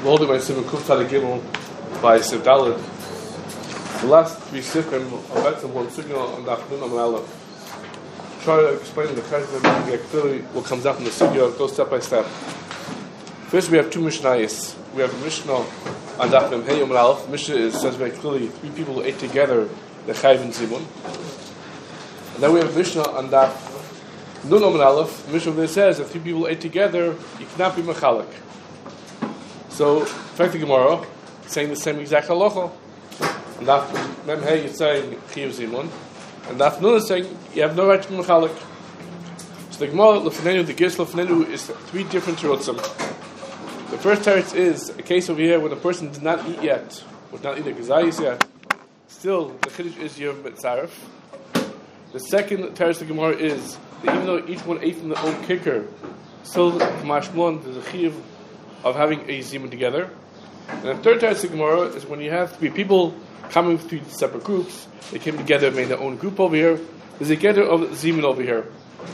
holding my Simon Kuf Tzaddik Gimel by Siv Daled. The last three Sifrim of Betzim one signal on Daf Nun Amud Aleph. Try to explain the Cheshbon get clearly what comes out from the Sugya. Go step by step. First, we have two Mishnayos. We have a Mishnah on Daf Nun Amud Aleph. Mishnah says very clearly three people who ate together the Chayv and Zimun. And then we have a Mishnah on Daf Nun Amud Aleph. Mishnah there says that three people ate together, you cannot be mechalek. So, in fact, the Gemara saying the same exact halacha. And Daf Mem Hey is saying Chiyuv Zimun, and Daf Nun is saying you have no right to be mechalek. So the Gemara Lefnenu, the Gish Lefnenu is three different terutzim. The first teretz is a case over here when a person did not eat yet, was not eating gazayis yet. Still, the chiddush is Yom Betzaref. The second teretz of the Gemara is that even though each one ate from their own kicker, still Kamashmon there's a chiyuv of having a zimun together. And the third teretz of the Gemara is when you have three people coming through separate groups, they came together, made their own group over here. There's a gather of zimun over here.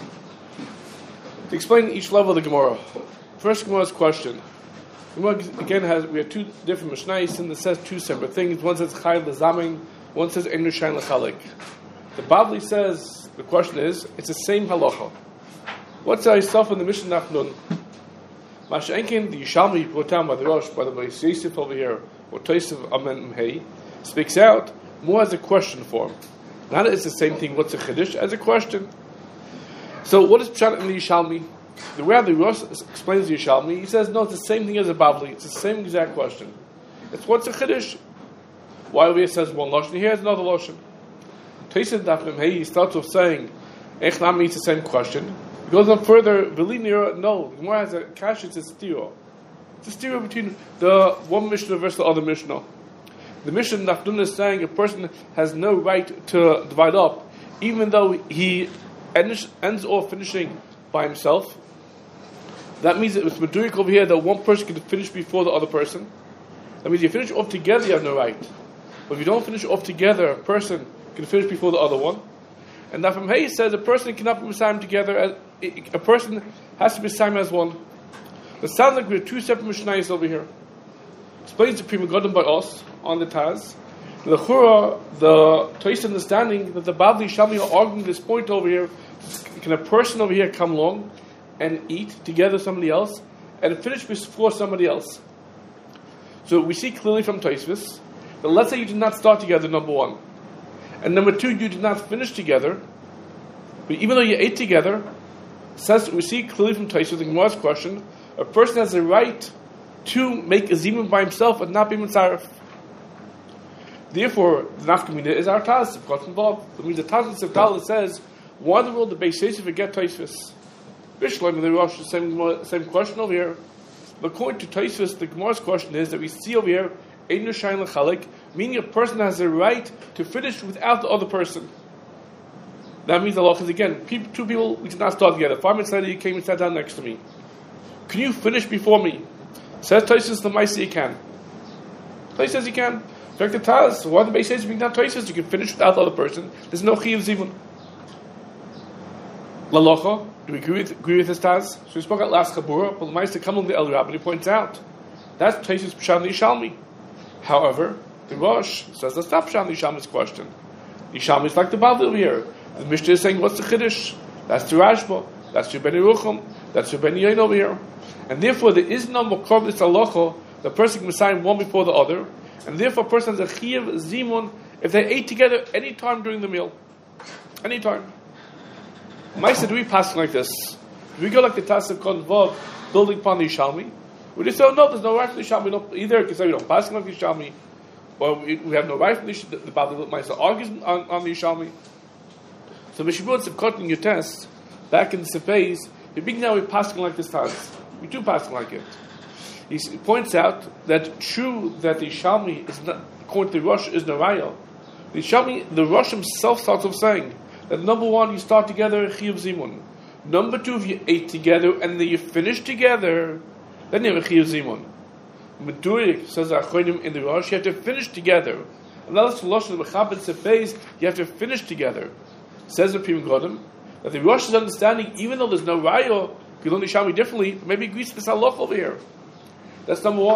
To explain each level of the Gemara, first Gemara's question. Gemara again we have two different mishnayos and it says two separate things. One says chayv lezamin, one says enu shayin lechalik. The Bavli says the question is it's the same halacha. What's our stuff in the Mishnah Nachnun? Masha'enkin, the Yishalmi brought down by the Rosh, by the Beis Yosef over here, or Tosef Amen Mhei, speaks out more as a question form. Not that it's the same thing, what's a Chiddush, as a question. So what is Pshat in the Yishalmi? The way the Rosh explains the Yishalmi, he says, no, it's the same thing as a Bavli, it's the same exact question. It's what's a Chiddush? Why over here says one Lashon, here is another Lashon. Tosef Daf Mhei, he starts off saying, Ech Nami, it's the same question. It goes on further, no, the Gemara has a kash, it's a stira. It's a stira between the one Mishnah versus the other Mishnah. The Mishnah Nachnun is saying a person has no right to divide up, even though he ends off finishing by himself. That means that it's Medurik over here that one person can finish before the other person. That means you finish off together, you have no right. But if you don't finish off together, a person can finish before the other one. And Daf Mem Hey says a person cannot be Messiah together. A person has to be Messiah as one. It sounds like we have two separate Mishnayos over here. Explains the Prima Godim by us on the Taz. The Chura, the Toys understanding that the Bavli Shami are arguing this point over here. Can a person over here come along and eat together with somebody else and finish before somebody else? So we see clearly from Tosfos that let's say you did not start together, number one. And number two, you did not finish together, but even though you ate together, says we see clearly from Tosfos the Gemara's question, a person has the right to make a zimun by himself and not be mitzaref. Therefore, the nafkamina is our Taz of what's involved. That means the Taz of Daled says, why in the world the Beis Yosef forget Tosfos? Bishlam the Rosh same question over here. But according to Tosfos, the Gemara's question is that we see over here Einu shayin lechalik, meaning a person has the right to finish without the other person. That means the law is again, two people, we did not start together. 5 minutes later, you came and sat down next to me. Can you finish before me? Says Tosfos, the Maisa you can. Tosfos says you can. In fact, the Taz, why the Beis Yosef being not Tosfos, you can finish without the other person. There's no Chiyuv Zimun. Lalocha, do we agree with this Taz? So we spoke about last Chabura, but the Maisa come on the El Rabbi, he points out that's Tosfos Pshat Yishalmi. However, the Rosh says that's not Pshat Yishalmi's question. Yishalmi is like the Bavli over here. The Mishnah is saying, what's the Chiddush? That's the Rashba, that's the Ben Yerucham, that's the Ben Yain over here. And therefore, there is no Mokov, this halacha, the person can sign one before the other, and therefore a person has a Chiyuv Zimun if they ate together any time during the meal. Any time. Maisa, do we pass like this? Do we go like the Taz of Vav, building upon the Yishalmi? We just say, no, there's no right for the Yishalmi. Either you can say we don't pass like the Yishalmi, or we have no right for the Bavli Maisa argues on the Yishalmi. So Meshibur Tzivkot in your test, back in the Sefez, the big now we're passing like this Taz. We do passing like it. He points out that true that the Yishalmi is not, according to the Rosh, is Naraya. The Yishalmi, the Rosh himself starts off saying that number one, you start together, Chiyuv Zimun. Number two, if you ate together and then you finish together, then you have a Chiyuv Zimun. Medurik says Achronim in the Rosh, you have to finish together. And that's the Rosh of the Mechabed Sefez, you have to finish together. Says the Prima Godim that the Rosh is understanding, even though there's no Raya, you can only show me differently, maybe agrees to this halach over here. That's number one.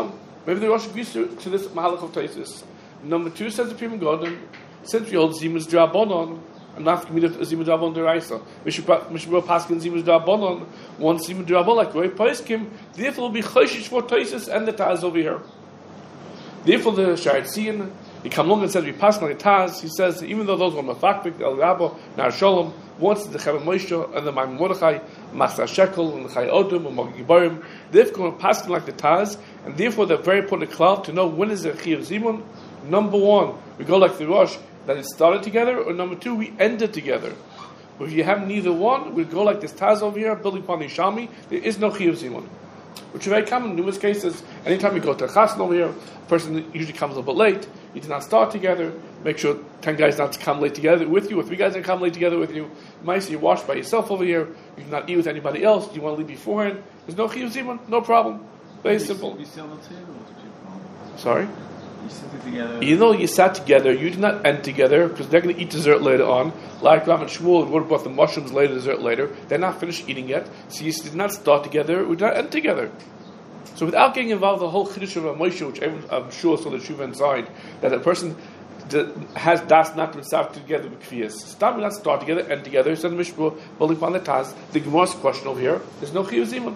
Maybe the Rosh agrees to this Mahalach of Taisus. Number 2 says the Pri Megadim, since we hold Zimus Drabonon, and not committed Zimus Drabonon Deraisa. Mishmur Paskin Zimus Drabonon, one Zimus Drabon like Roy Paiskim, therefore will be Choshish for Taisus and the Taz over here. Therefore the Sharet Zion, he come along and says we pass like a Taz. He says that even though those were Mafakvik, El Rabbo, Nar Shalom, once the Chavim Moshe and the Maimon Mordechai, Machzah Shekel and the Chai Odom and Mogi Giborim, they've gone passing like the Taz, and therefore they're very important cloud to know when is the Chiyuv Zimun. Number 1, we go like the Rosh, that it started together, or number 2, we ended together. But if you have neither one, we go like this Taz over here, building upon the Shami, there is no Chiyuv Zimun. Which is very common in numerous cases. Anytime you go to a chassan over here, a person usually comes a little bit late. You do not start together. Make sure 10 guys not to come late together with you, or 3 guys not come late together with you. Mice, you wash by yourself over here. You do not eat with anybody else. You want to leave beforehand. There's no chiyuv zimun, no problem. Very simple. Sorry? You sit together. Even though you sat together, you did not end together because they're going to eat dessert later on. Like Rav and Shmuel would have brought the mushrooms later, dessert later. They're not finished eating yet, so you did not start together. We did not end together. So without getting involved, the whole chiddush of Moshe, which I'm sure saw the Shuva inside, that a person has das not to together with kfiyas. Stop, we not start together, end together. Says Mishpur, building upon the Taz. The Gemara's question over here. There's no chiyuv zimun.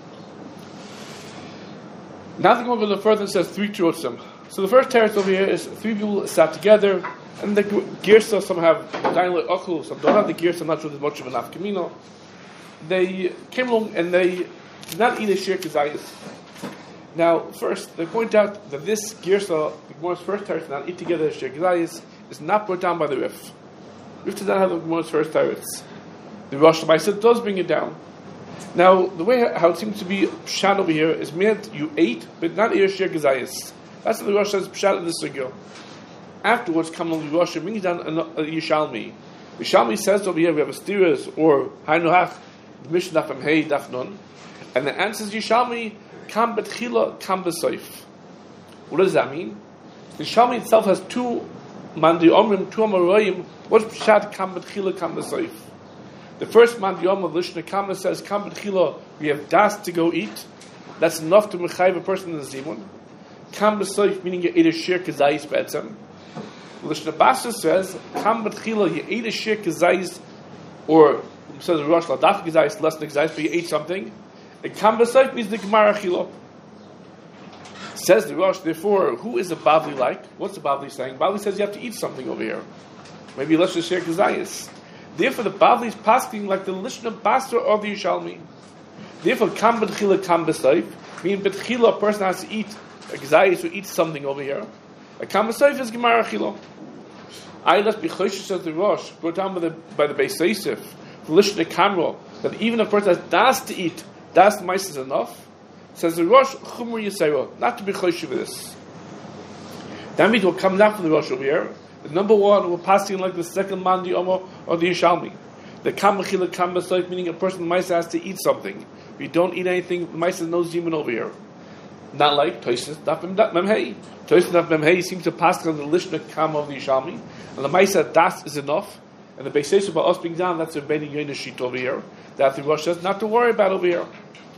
Now the Gemara goes further and says 3 terutzim. So the first teretz over here is 3 people sat together, and the girsa, some have dain le'achul, some don't have the girsa. I'm not sure there's much of an afkamino. They came along and they did not eat a shir kazayis. Now, first, they point out that this girsa, the Gemara's first teretz, not eat together a shir kazayis, is not brought down by the Rif. Rif does not have the Gemara's first teretz. The Rosh Hashanah does bring it down. Now, the way how it seems to be pshat over here is meant you ate, but not eat a shir kazayis. That's what the Rosh says, pshat in this sugya. Afterwards, come along the Rosh and brings down a Yishalmi. Yishalmi says over here, we have a stiras, or Hainuhach, the Mishnah from Hey, Daf Nun, and the answer is Yishalmi, Kam betchila, Kam besoif. What does that mean? The Yishalmi itself has 2 mandi omrim, 2 amaroyim. What's pshat Kam betchila, Kam besoif? The first mandi om of Lishna Kama says, Kam betchila, we have das to go eat. That's enough to mechayiv a person in the zimun. Kam b'soif, meaning you ate a shir kazayis be'etzem. Lishna Basa says, Kam b'tchila, you ate a shir kazayis, or says the Rosh Ladaf kazayis, less than kazayis, but you ate something. And Kam b'soif means the Gemara chila. Says the Rosh, therefore, who is a Bavli like? What's the Bavli saying? Bavli says you have to eat something over here. Maybe less than shir kazayis. Therefore, the Bavli is passing like the Lishna Basa or the Yishalmi. Therefore, Kam b'tchila, Kam b'soif, meaning b'tchila, a person has to eat a gzayis who eats something over here. A kamasoif is gemara chilo. I left b'choshish says the Rosh, brought down by the Beis Yosef, the Lishna Kamro, that even a person has das to eat, das mice is enough. Says the Rosh, chumur yisayro, not to be choshish with this. That means what comes out from the Rosh over here. The number 1, we're passing like the second mandi omo or the Yishalmi. The kamachila kamasoif, meaning a person mice has to eat something. If you don't eat anything, the mice has no zimun over here. Not like Tosis Daf Memhei. Tosis Daf Memhei seems to pass on the Lishna Kam of the Yishalmi, and the Maisa Das is enough. And the Beis Yosef about us being down, that's a Beni Yoina sheet over here. That the Rosh says not to worry about over here.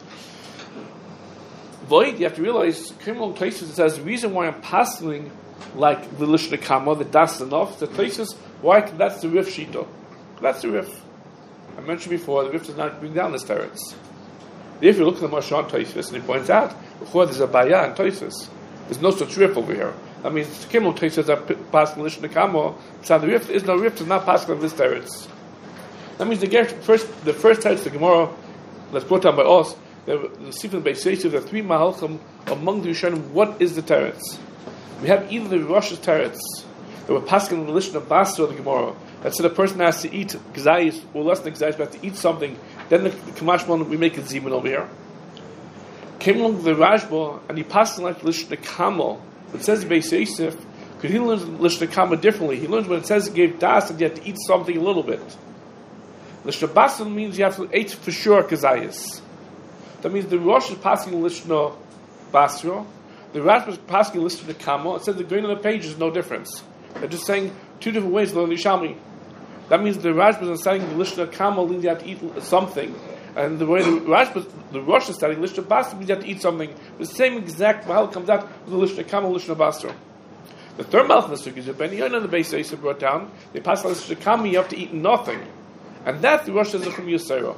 Void, you have to realize, criminal Tosis says the reason why I'm passing like the Lishna Kama, the Das is enough. The Tosis, why? That's the Rif Shito. That's the Rif. I mentioned before, the Rif does not bring down this teretz. If you look at the Mashon Tosis, and he points out, before there's a Baya and Tosis, there's no such riff over here. That means Kimmel Tosis are passing Lishna Kamo, so the riff is no riff, it's not passing on this teretz. That means the first teretz, the Gemara, that's brought down by us, the Sifin Beis Yosef, the 3 Mahalchim among the Rishonim, what is the teretz? We have either the Rosh's teretz, that we're passing on the Lishna Basa or the Gemara, that said a person has to eat gzayis, or less than gzayis, but has to eat something. Then the Kamashmon, we make a zimun over here. Came along the Rashba, and he passed like Lishna Kamo. It says Beis Yosef, because he learns Lishna Kamo differently. He learns when it says it gave das, and you have to eat something a little bit. Lishna Basa means you have to eat for sure kazayis. That means the Rosh is passing Lishna Basra, the Rashba is passing Lishna Kamo. It says the green on the page is no difference. They're just saying 2 different ways to learn Yishalmi. That means the Rashba is saying the Lishna Kamo means you have to eat something, And the way the Rosh is studying Lishna Basra means you have to eat something. The same exact mahal comes out with the Lishna Kama, Lishna Basra. The third mahal in the Sukkah is that Ben Yonah and the Beis Yosef brought down, they pass on Lishna Kama, you have to eat nothing. And that the Rosh is a Chum Yisera.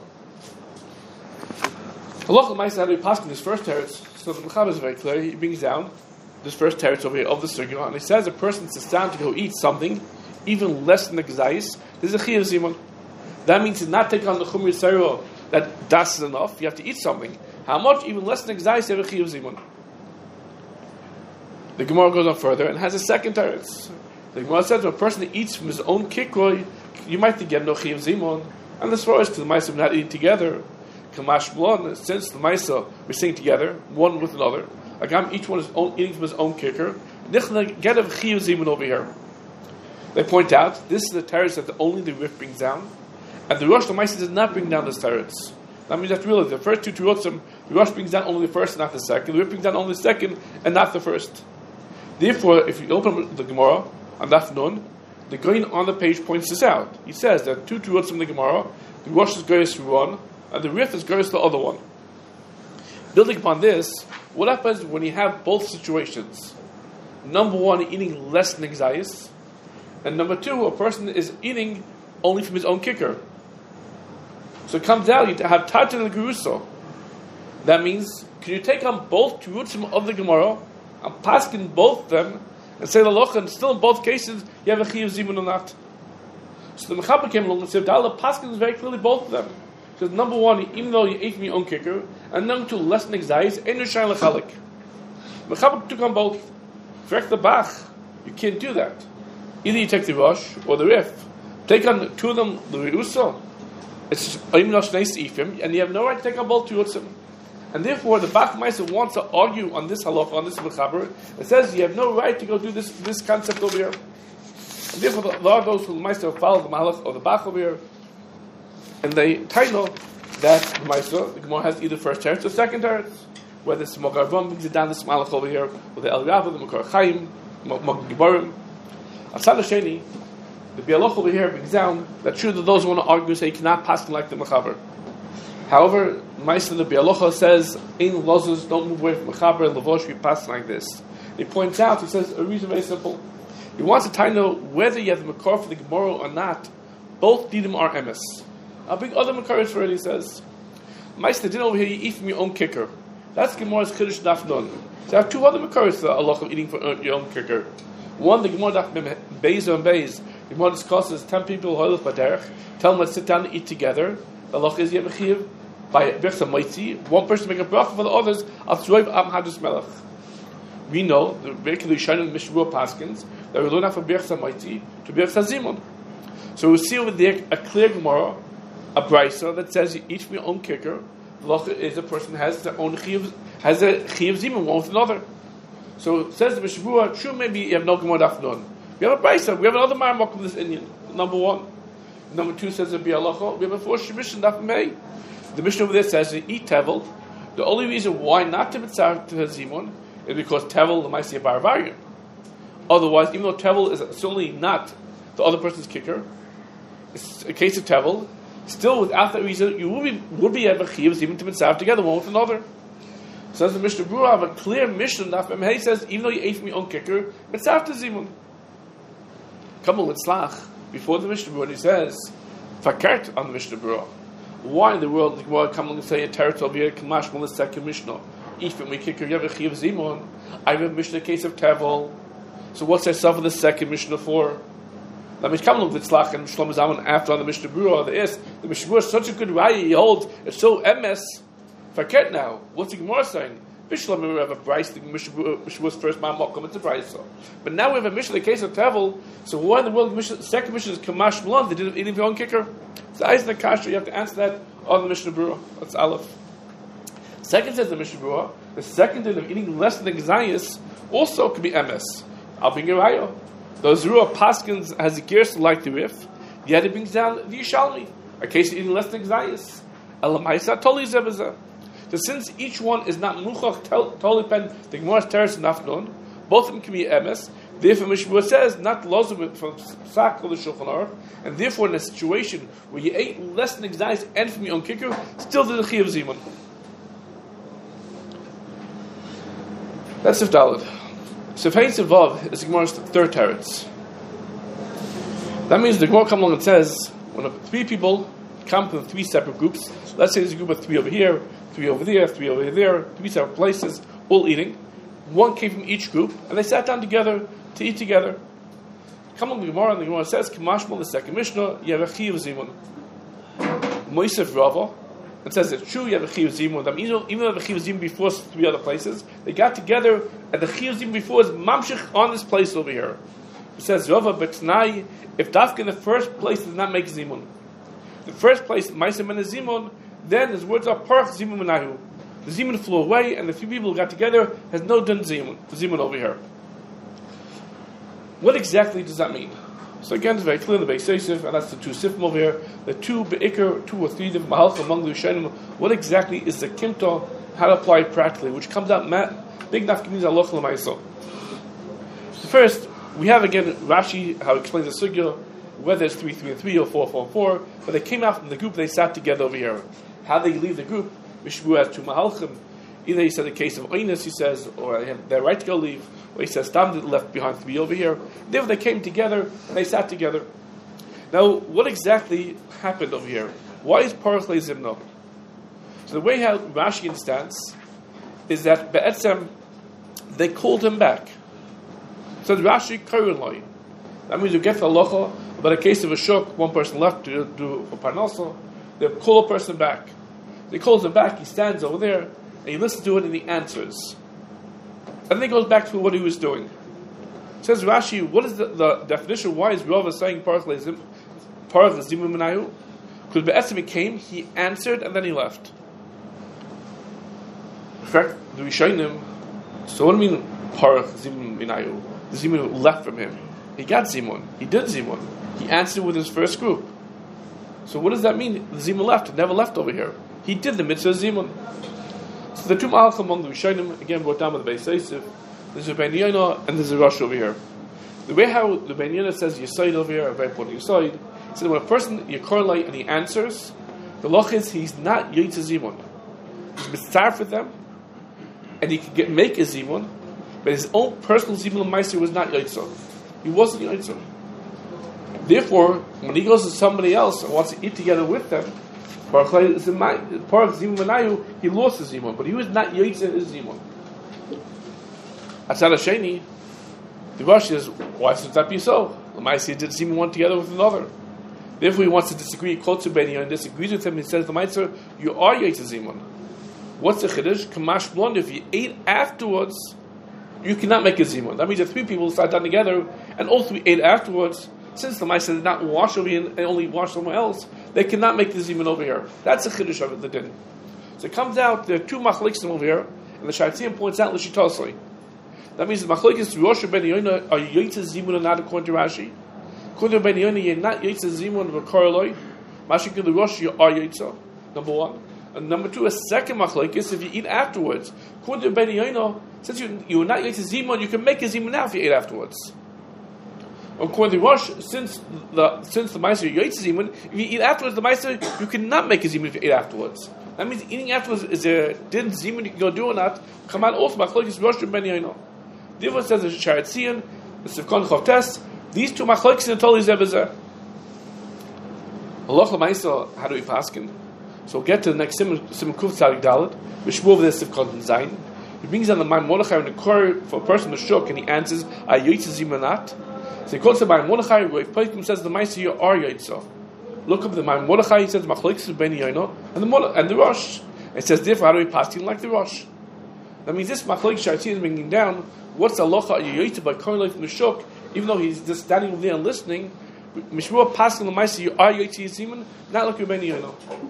Allah L'maisa had to be passing this first teretz, so the Mechaber is very clear. He brings down this first teretz over here of the Sukkah, and he says a person sits down to go eat something, even less than the Gzayis, there's a Chiyuv Zimun. That means to not take on the Chum Yisera, that das is enough, you have to eat something. How much? Even less than the Gzayis, you have a Chiyuv Zimun. The Gemara goes on further and has a second teretz. The Gemara says if a person that eats from his own kikroy, you might think you have no Chiyuv Zimun, and this is to the Maisa of not eating together. Kamash Blon, since the Maisa we're sitting together, one with another, each one is eating from his own kicker, get of Chiyuv Zimun over here. They point out this is the teretz that only the Rif brings down, and the Rosh Maisa does not bring down this teretz. That means you have to realize the first two terutzim, the Rosh brings down only the first and not the second, the Rif brings down only the second and not the first. Therefore, if you open the Gemara on Daf Nun, the Goyin on the page points this out. He says that two terutzim in the Gemara, the Rosh is goyes to one, and the Rif is goes to the other one. Building upon this, what happens when you have both situations? Number one, eating less than Gzayis, and number two, a person is eating only from his own kicker. So it comes out, you have Tatan and Geruso. That means, can you take on both terutzim of the Gemara, and paskin both of them, and say the loch, and still in both cases, you have a Chiyuv Zimun or not? So the Mechaber came along and said, Dala paskin is very clearly both of them. Because number one, even though you ate from your own kicker, and number two, less than Gzayis, ain't no shayin l'chalik. Mechaber took on both. Correct the Bach, you can't do that. Either you take the Rosh or the Rif. Take on two of them, the Reusa. It's Oyim Rosh Neis Ephim, and you have no right to take on both terutzim. And therefore, the Bach Maisa wants to argue on this halacha, on this Mechaber. It says you have no right to go do this concept over here. And therefore, there are those who Maisa follow the Malach or the Bach over here. And they title that the Maisa, the Gemara has either first teretz or second teretz. Whether it's Mogar Ram brings it down this Malach over here, or the El Rava, the Mokar Chaim, Mogar Gibarim. Asad Sheni, the Bialoch over here brings down that true that those who want to argue say you cannot pass like the Mechaber. However, Maisa the Bialocha says, in Lozus, don't move away from Mechaber and Lavosh, we pass like this. He points out, he says, a reason very simple. He wants to know whether you have the Makar for the Gemara or not, both Didim are emes. I'll bring other Makaris for it, he says. Maisa didn't over here, you eat from your own kicker. That's Gemara's Kiddush Daf Nun. So I have two other Makaris for Allah of eating from your own kicker. One, the Gemara Daf Beis and Beis. The Gemara discusses 10 people who Baderech, tell them let's sit down and eat together. The Allah is Yemechiv by Birchsa Moitzi. One person make a bracha for the others, Al-Tzroiv Am Hadus Melech. We know, the Birchsa Yishayin and Mishruah Paskins, that we learn out from Birchsa Moitzi to Birchsa Zimun. So we see over there a clear Gemara, a brisa that says you eat from your own kicker. The loch is a person has their own chiyuv, has a chiyuv zimun one with another. So it says the Mishruah, true, maybe you have no Gemara Daf Nun. We have a brisa, we have another Marmok of this Indian. Number one. Number two says the Bialocha, we have a fourth Shemishon Daf Mei. The Mishnah over there says you eat tevel. The only reason why not to mitzvah to zimun is because tevel the Maisi Baravaria. Otherwise, even though tevel is certainly not the other person's kicker, it's a case of tevel. Still, without that reason, you would be able to even to mitzvah together one with another. Says the Mishnah Berurah, have a clear Mishnah. He says, even though you ate from your own kicker, mitzvah to zimun. Come on, let's lach. Before the Mishnah Berurah, he says, fakert on the Mishnah Berurah. Why in the world the Gemara come along and say a territory over here, kamash from the second Mishnah? Eat from your kicker, you have a chiv zimun. I have a Mishnah case of tevel. So what's there stuff in the second Mishnah for? Now, Mishkamlum Vitzlach and Shlomo Zalman after on the Mishnah Berurah, the Mishnah Berurah is such a good raya, he holds, it's so emes. Forget now, what's the Gemara saying? Bishlam, we have a Bryce, the Mishnah Berurah's first Ma'amok, it's a Bryce. But now we have a Mishnah, the case of Tevel, so why in the world, the second Mishnah is Kamash Malon, they didn't eat your own kicker? So Eisen and Kasha, you have to answer that on the Mishnah Berurah. That's Aleph. Second says the Mishnah Berurah, the second din of eating less than the Gzayis also could be emes. I'll bring a raya. The Zerua Paskins has a gears like the Rif, yet it brings down the Yishalmi, a case of eating less than Gzayis. Elamaisa Toli Zebazah. So since each one is not Muchach Toli Pen, the Gemara's Teres and Afnon, both of them can be emes, Therefore, Mishmur says, not lozum from Psak or the Shulchan Aruch, and therefore in a situation where you ate less than exais and from your own kicker, still did the Chiyav Zimun. That's Sif Daled. Sif Hein Sif Vav is the Gemara's third teretz. That means the Gemara comes along and says, when three people come from three separate groups, let's say there's a group of three over here, three over there, three over there, three separate places, all eating. One came from each group, and they sat down together to eat together. Come along the Gemara, and the Gemara says, Kamashmal, the second Mishnah, you have a Chiyav Zimun. Moisef Rava, it says it's true, you have a Chiyav Zimun. That means even though the Chiyav Zimun before three other places, they got together, and the Chiyav Zimun before is Mamshich on this place over here. It says, Rava, but Tanai, if Dafka in the first place does not make Zimun, the first place, Maisem and Zimun, then his words are Parach Zimun Menahu. The Zimun flew away, and the few people who got together has no done Zimun over here. What exactly does that mean? So again, it's very clear in the Beis Yosef, and that's the two Sifim over here, the two Be'ikr, two or three different Mahalcha among the Rishonim. What exactly is the Kimta, how to apply it practically, which comes out big nafkamis aloch l'maisa. First, we have again Rashi, how he explains the Sugya, whether it's 3, 3, and 3 or 4, 4, and 4, but they came out from the group, they sat together over here. How they leave the group? Mishbu has two Mahalchim. Either he said the case of Oinus, he says, or they have their right to go leave, or he says Stam left behind to be over here. Therefore they came together, and they sat together. Now, what exactly happened over here? Why is Parach Zimno? So the way how Rashi understands is that Be'etzem, they called him back. So the Rashi Kairun. That means you get the halacha about a case of a shuk, one person left to do a parnasa, they call a person back. They calls him back, he stands over there, and he listens to it and he answers. And then he goes back to what he was doing. Says Rashi, what is the definition? Why is Rava saying Parach Zimun Menayu? Because Be'etzem he came, he answered, and then he left. In fact, the Rishonim, so what do you mean Parach Zimun Menayu? The Zimun left from him. He got Zimun. He did Zimun. He answered with his first group. So what does that mean? The Zimun left. It never left over here. He did the mitzvah Zimun. So the two Malach among the Rishonim, again brought down with the Beis Yosef, there's a Ben Yonah and there's a Rosh over here. The way how the Ben Yonah says Yisoid over here, a very important Yisoid, he said when a person, you correlate and he answers, the loch is he's not Yotze Zimun. He's mitzvah for them, and he can make a Zimun, but his own personal Zimun Meiser was not Yotze. He wasn't Yotze. Therefore, when he goes to somebody else and wants to eat together with them, Parach Zimun Menayu, he lost his Zimun, but he was not Yotze his Zimun. Atzad Hasheni, the Rosh says, why should that be so? L'maaseh did Zimun one together with another. Therefore, he wants to disagree. Quotes Beni and disagrees with him. He says, the Meiser, you are Yotze Zimun. What's the Chiddush? Kamash Blond, if you ate afterwards, you cannot make a Zimun. That means if three people sat down together and all three ate afterwards, since the Meiser did not wash over here and only wash somewhere else, they cannot make the Zimun over here. That's the Chiddush of it, the din. So it comes out, there are two Machlikim over here, and the Shaitzim points out L'shitosli. That means the Machlokes Rosh Ben Yonah are Yotze Zimun and not according to Rashi. According to Ben Yonah, you're not Yotze Zimun of a Koreloi. Mashik the Rosh, you are Yotze. Number one. And number two, a second Machlokes, if you eat afterwards. According to Ben Yonah, since you're not Yotze Zimun, you can make a Zimun now if you eat afterwards. According to Rosh, since the Meiser Yotze Zimun, if you eat afterwards, the Meiser, you cannot make a Zimun if you eat afterwards. That means eating afterwards is a din Zimun you can go do or not. Come out also Machlokes Rosh and Ben Yonah. Therefore says the Sharetzion, the Sivkon Chavtes, these two machlokes in totally zebazeh. Allah l'maisa, how do we paskin? So we'll get to the next Simon Kuf Tzadik Dalet, which move this Sivkon Zayin. He brings down the Maim Mordechai in the Kor for a person to shook, and he answers, "Are Yotze Zimunat?" So he quotes the Maim Mordechai, where Peikim says the Maisa you are Yotze. Look up the Maim Mordechai. He says machlokes Ben Yonah and the Rosh. It says therefore, how do we paskin like the Rosh? That means this machlokes Sharetzion is bringing down. What's the halacha Yotze by Koreloi from the shuk? Even though he's just standing over there and listening, Mishmur passing the Meiser, you are Yotze Zimun, not like Ben Yonah.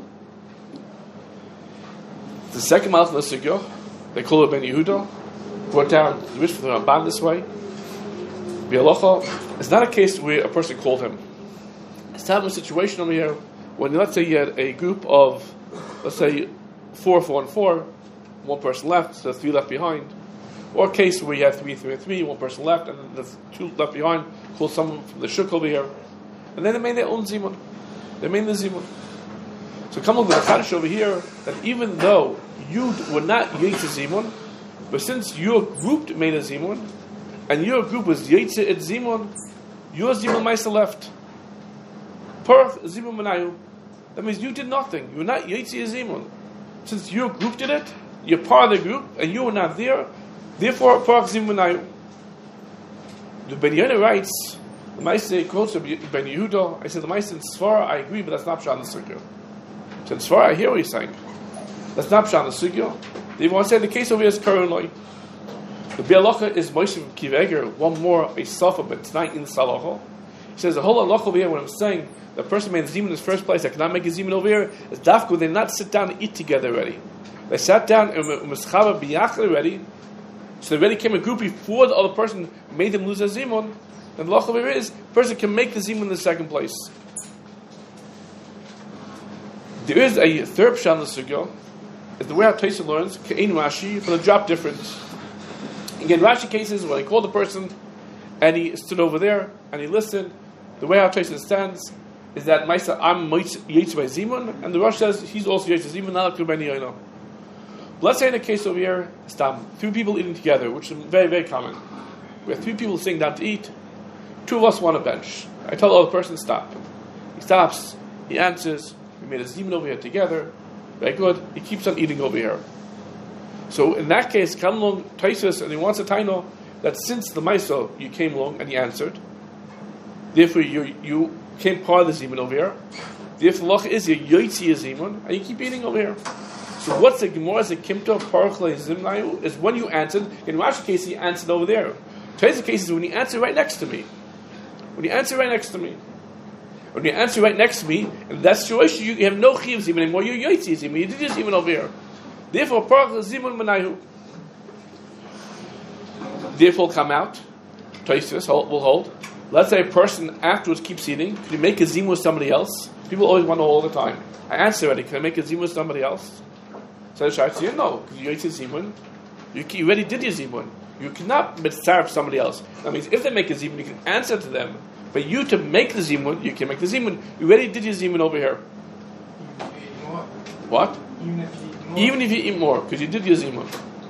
The second Malach of the Sugya, they call it Ben Yehuda, brought down the Rish for the Ramban this way. The halacha, it's not a case where a person called him. It's not a situation over here when, let's say, you had a group of, let's say, 4, 4, and 4, one person left, so 3 left behind. Or a case where you have 3, one person left, and then there's 2 left behind, call someone from the shuk over here. And then they made their own zimun. They made the zimun. So come along with the Kaddish over here, that even though you were not Yetzer Zimun, but since your group made a Zimun, and your group was Yetzer et Zimun, your Zimun Maisa left. Parach Zimun Manayu. That means you did nothing. You were not Yetzer Zimun. Since your group did it, you're part of the group, and you were not there, therefore Parach Zimun Manayu. The Ben Yehuda writes, the Maisa quotes Ben Yehuda, I said the Maisa in Sfara, I agree, but that's not Pshat in the Sukkah. So as far I hear what he's saying. That's not Pshat the Sugya. They want to say the case over here is currently. The Bialacha is Moshe Kiveger, one more, a Safa, but it's not in the Salacha. He says the whole halacha over here, when I'm saying the person made a Zimun in the first place, I cannot make a Zimun over here, is Dafku, they did not sit down and eat together already. They sat down and Meschava Biyach already, so they already came a group before the other person made them lose their Zimun. And the halacha over here is, the person can make the Zimun in the second place. There is a third pshat in the sugya, is the way how Taisa learns, Ke'ein Rashi, but a drop different. Again, Rashi cases, when he called the person, and he stood over there, and he listened, the way how Taisa stands, is that Maisa, I'm Yetzer by Zimun, and the Rosh says, he's also Yetzer Zimun, not like Beni Yoino. Let's say in a case over here, Stam, 3 people eating together, which is very, very common. We have 3 people sitting down to eat, 2 of us want a bench. I tell the other person, stop. He stops, he answers, we made a zimun over here together. Very good. He keeps on eating over here. So in that case, come along Taisus, and he wants a taino that since the Maiso you came along and he answered, therefore you came part of the zimun over here. Therefore, the lacha is your yotzi zimun, and you keep eating over here. So what's the Gemara's a kimto parachle zimnayu is when you answered. In Rashi's case, he answered over there. Today's case is when you answer right next to me. When you answer right next to me. When you answer right next to me, in that situation, you have no chiv zimun anymore. You're yotzi zimun. You did your zimun over here. Therefore, parachle zimun manayu. Therefore, come out. Taisus will hold. Let's say a person afterwards keeps eating. Can you make a zimun with somebody else? People always want to all the time. I answer already. Can I make a zimun with somebody else? So the Shach says, no, because you're zimun. You already did your zimun. You cannot mitzaref somebody else. That means if they make a zimun, you can answer to them. But you to make the zimun, you can make the zimun. You already did your zimun over here. What? Even if you eat more, because you did your zimun.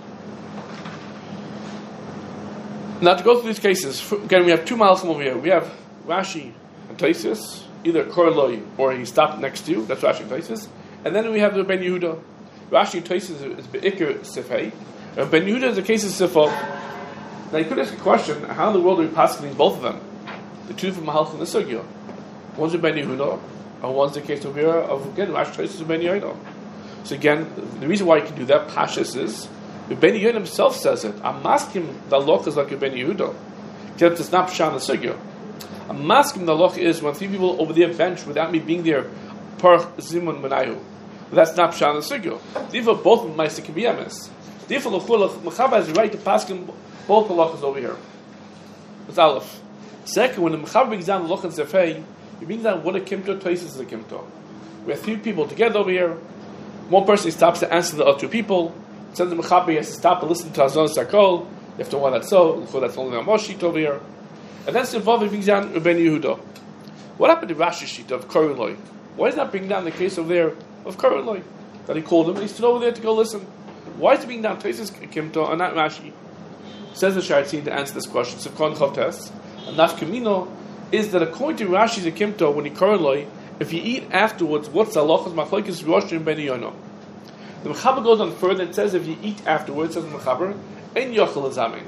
Now to go through these cases, again we have 2 malachim over here. We have Rashi and Taisus, either Korloi or he stopped next to you. That's Rashi and Taisus. And then we have the Ben Yehuda. Rashi and Taisus is Be'ikr Sifei. And Ben Yehuda is the case of Sifo. Now you could ask a question: how in the world are we passing both of them? The 2 from Mahalch and the Sugya. One's a Ben Yehuda, and one's the case over here of again Rashi Taisus and Ben Yehuda. So again, the reason why you can do that Pashas is the Ben Yehuda himself says it. I'm asking the loch is like a Ben Yehuda. Except it's not Pshan the Sugya. I'm asking the loch is when 3 people over there bench without me being there per Zimun Menayu. That's not Pshan the Sugya. Therefore, both of my can be emes. Therefore, Mechaba has the right to pass both the lochas over here. That's Aleph. Second, when the Mechaba brings down the loch and Zefei, he brings down what a Kimto, Toises is a Kimto. We have 3 people together over here. One person stops to answer the other 2 people. Sends the Mechaba, he has to stop and listen to Hazon Sakol. You have to know why that's so. That's only a Moshit over here. And then Silvavi brings down Ben Yehuda. What happened to Rashi's sheet of Koruloi? Why does not bring down the case over there of Koruloi? That he called him and he stood over there to go listen. Why is he bringing down Taisus Kimto and not Rashi? Says the Sharatzin to answer this question. Sivkon Chavtes. And Nafkamino is that according to Rashi's Kimto, when he Koruloi, if you eat afterwards, what's the halachas machlokes Rosh and Ben Yono? The Mechaber goes on further and says if you eat afterwards, says the Mechaber, ein yochel azamin.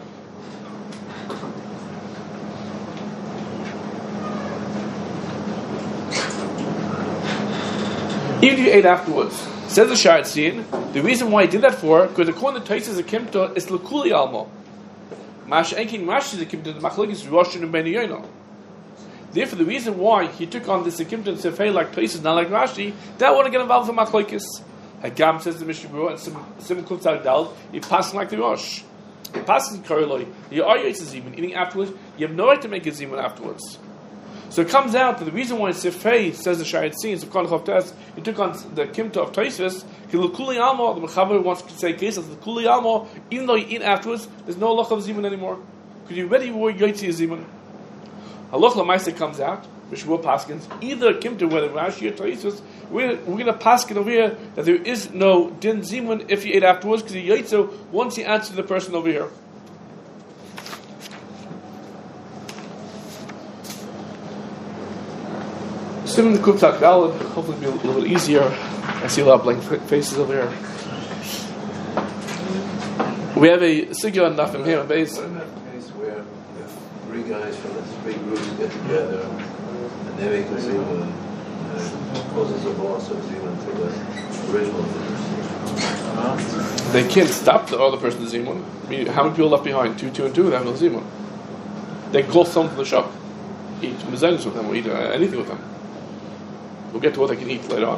Even if you ate afterwards, says the Sharatzin, the reason why he did that for, because according to Taisus Akimta, it's l'kuli almo. Mash enkin Rashi Akimta, the machlokes Rosh and Ben Yono. Therefore, the reason why he took on this Akimta and Sefei like Taisus, not like Rashi, that want to get involved in machlokes. Hagam says the Mishnah Berurah and Sim Kutzar Dal, he passed like the Rosh. He passes in Koroloi. You are Yitzhak Zimun, eating afterwards. You have no right to make a Zimun afterwards. So it comes out that the reason why Sifrei says the Shayat Sin, so Kon Test, he took on the Kimta of Taisvis, Kuli Almo, the Mechaber wants to say cases, the Kuli Almo, even though you eat afterwards, there's no Loch of Zimun anymore. Because you already were Yotzi Zimun. Haloch Lamaisa comes out, Mishmur Paskins, either Kimta, whether Rashi or Taisvis, we're going to paskin over here that there is no Din Zimun if you ate afterwards, because you Yotzi once you answer the person over here. Assuming the Kuftak Dalad, hopefully be a little bit easier. I see a lot of blank faces over here. We have a Sigya and Nafim here on base. In that case where if three guys from the three groups get together and they make a Zimun and causes a loss of Zimun to the original Zimun. They can't stop the other person's Zimun. I mean, how many people left behind? Two, and two, they have no Zimun. They call someone from the shop, eat mezainis with them, or eat anything with them. We'll get to what they can eat later on.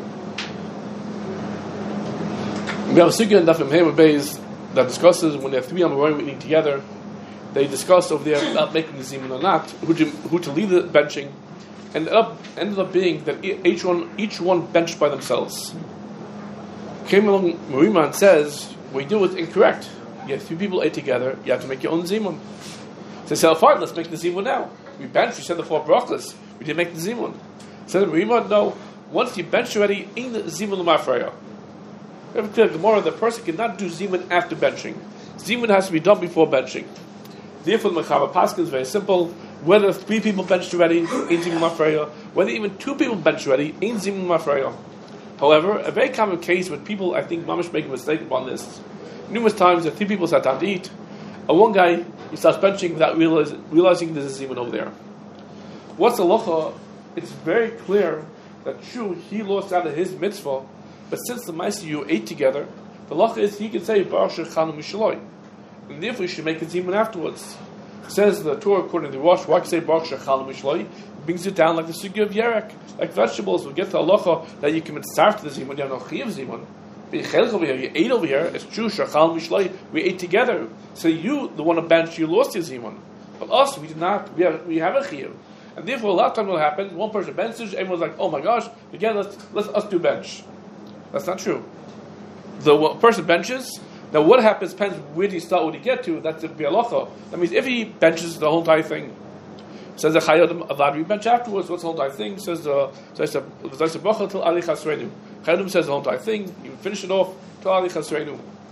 We have a Sigya and Nafim Hema Beis that discusses when there are three Amorim eating together. They discuss over there about making the Zimun or not, who to lead the benching, and ended up being that each one benched by themselves. Came along Marima and says, what you do is incorrect. You have three people ate together, you have to make your own Zimun. So they say, fine, let's make the Zimun now. We benched, we said the 4 brachas, we didn't make the Zimun. Said Marima, no, once you bench already, in the Zimun l'mafreya. We have a clear Gemara, the person cannot do Zimun after benching. Zimun has to be done before benching. Therefore, the Mechaber Paskin is very simple. Whether 3 people benched already, in Zimun l'mafreya, whether even 2 people benched already, in Zimun l'mafreya. However, a very common case with people, I think, mamish make a mistake upon this. Numerous times, that 3 people sat down to eat, and one guy, he starts benching without realizing there's a Zimun over there. What's the locha? It's very clear that true, he lost out of his mitzvah, but since the Maisa you ate together, the lacha is he can say Baruch Shechanu Mishaloi, and therefore you should make a Zimun afterwards. It says the Torah according to Rosh, why can you say Baruch Shechanu Mishaloi? It brings you down like the Sugya of Yerek, like vegetables. We'll get to the lacha that you can start the Zimun, you have no Chiyav Zimun. But over here, you ate over here, it's true, Shechanu Mishaloi, we ate together. So you, the one on bench, you lost your Zimun. But us, we did not, we have a Chiyav. And therefore, a lot of times what happens, one person benches, everyone's like, oh my gosh, again, let's us do bench. That's not true. The person benches, now what happens depends where do you start, where do you get to, that's the bialocha. That means if he benches the whole entire thing, says the Chayodim Avad, we bench afterwards, what's the whole entire thing? Says the Bracha till Ali Chasreinu. Chayodim says the whole entire thing, you finish it off till Ali Chasreinu.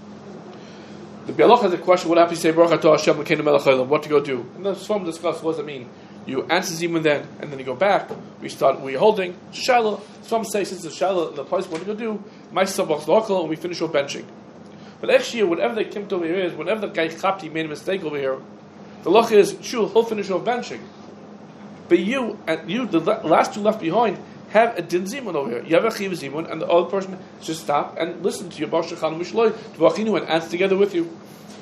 The bialocha has a question, what happens if you say Baruch Atah Hashem L'keinu Melech Haolam, what to go do? And the Sfam discuss what does it mean. You answer Zimun then, and then you go back. We're holding Shala. Some say since the Shala, the place what to go do, my sabach local, and we finish our benching. But actually, whatever the kimt over here is, whenever the guy Chapti made a mistake over here, the loch is sure he'll finish our benching. But you, the last 2 left behind, have a din Zimun over here. You have a chiv Zimun, and the other person should stop and listen to your Baruch Shechanu Mishaloi, Tvachinu, and answer together with you.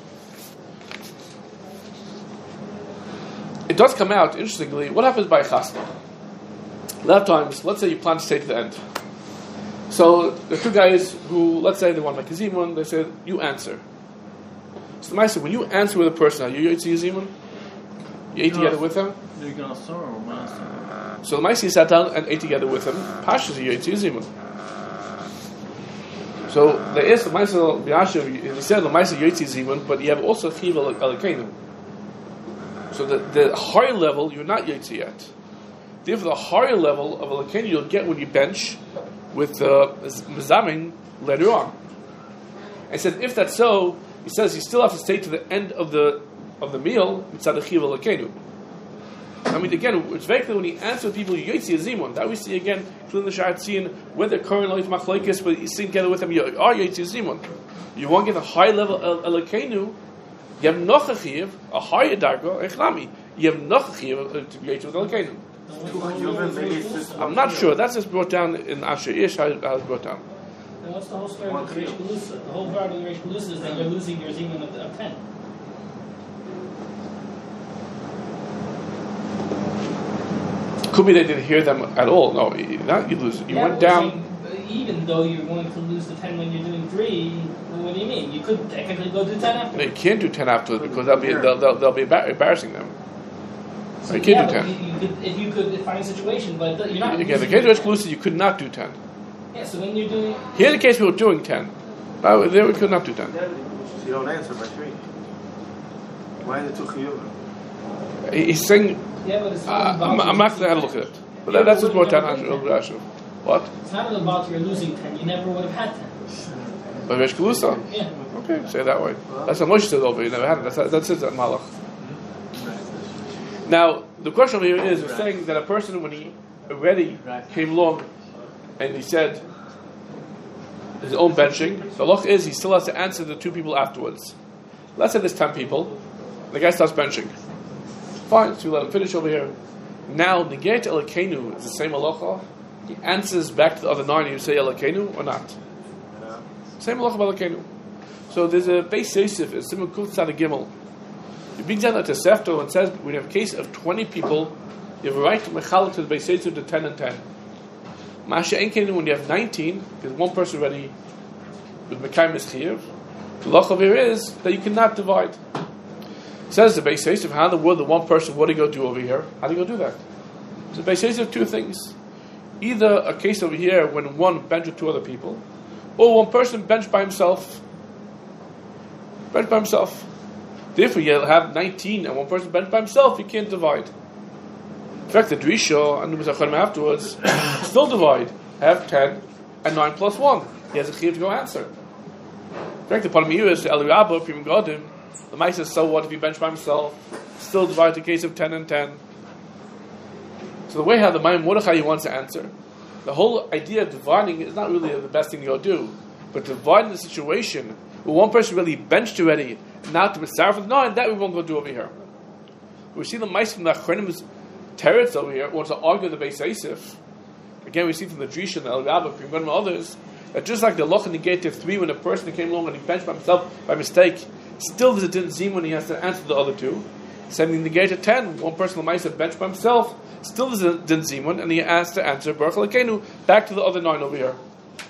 It does come out, interestingly, what happens by a chasna? A lot of times, let's say you plan to stay to the end. So, the 2 guys who, let's say they want to make a Zimun, they say, you answer. So the Maisa, when you answer with a person, are you Yotzi Zimun? You ate together with him? So the Maisa sat down and ate together with him. Pashas, you Yotzi Zimun. So they asked the Maisa, he said, the Maisa Yotzi Zimun, but you have also Chiv Alikeinu. So the higher level, you're not Yotzi yet. Therefore, the higher level of Alikeinu you'll get when you bench with Mezamin later on. And he says, if that's so, he says you still have to stay to the end of the meal inside the Chiv Alikeinu. I mean, again, it's very clear when you answer people, you Yotzi Zimun. That we see again, including the Sha'at Tzin, whether current life machlokes, but you sing together with them, you are Yotzi Zimun. You want to get a high level Alikeinu. You have noch a chiv, a higher darga, echnami. You have noch a chiv to be with Alkeinu. I'm not sure. That's just brought down in Asher Ish. How it's brought down. Then what's the whole story of the Reish Galusa? The whole part of the Reish Galusa is that you're losing your Zimun of 10. Could be they didn't hear them at all. No, not you lose. You went down. Even though you're going to lose the 10 when you're doing 3, what do you mean? You could technically go do 10 after. No, you can't do 10 afterwards because they'll be embarrassing them. So you can't yeah, do 10. if you could find a situation, but you're not. Again, the case of Eshkalusa, you could not do 10. Yeah, so then you're doing. Here's the case we were doing 10. There we could not do 10. So you don't answer by 3. Why is it 2 chiyuvim? He's saying, Yeah, but it's I'm not about not going to have a look at it. But that's just more 10. What? It's not about you're losing 10. You never would have had 10. By Eshkalusa? Yeah. Okay, say it that way. That's what Moshe said over. You never had it. That's it, Malach. Now, the question over here is, we're saying that a person, when he already came along and he said his own benching, the loch is he still has to answer the 2 people afterwards. Let's say there's 10 people, the guy starts benching. Fine, so we let him finish over here. Now, Negeit Elokenu is the same halacha. He answers back to the other 9 and you say Elokenu or not? Same halacha about Elokenu. So there's a Beis Yosef, it's Simon Kuf Tzad Gimel. He brings down a Tosefta and says, when you have a case of 20 people, you have a right to mechal to the Beis Yosef to 10 and 10. Masha Enkeinu, when you have 19, because one person already with Mekayim is Chiyuv, the loch of here is that you cannot divide. Says the Beis Yosef, how in the world the one person, what are you going to do over here? How do you go do that? So the Beis Yosef, 2 things. Either a case over here when one bench with 2 other people, or one person bench by himself. Bench by himself. Therefore, you'll have 19 and one person bench by himself, you can't divide. In fact, the Drisha and the Mizrachanim afterwards still divide. Have 10 and 9 plus 1. He has a chiyuv to go answer. In fact, the Parmiyah is Eli Rabba, Prim Godim. The Mai says, so what if he bench by himself? Still divide the case of 10 and 10. So the way how the Mai Mordechai wants to answer, the whole idea of dividing is not really the best thing to go do. But dividing the situation where one person really benched already, and now to start with 9, that we won't go do over here. We see the mice from the Achronim's Teretz over here wants to argue the Beis Yosef. Again, we see from the Drisha and the El Rabba, and others, that just like the Loch negated 3 when a person came along and he benched by himself by mistake, still there's a din zim when he has to answer the other 2. Sending negated 10, one person the mice benched by himself, still there's a din zim and he has to answer Baruch Elokeinu back to the other 9 over here.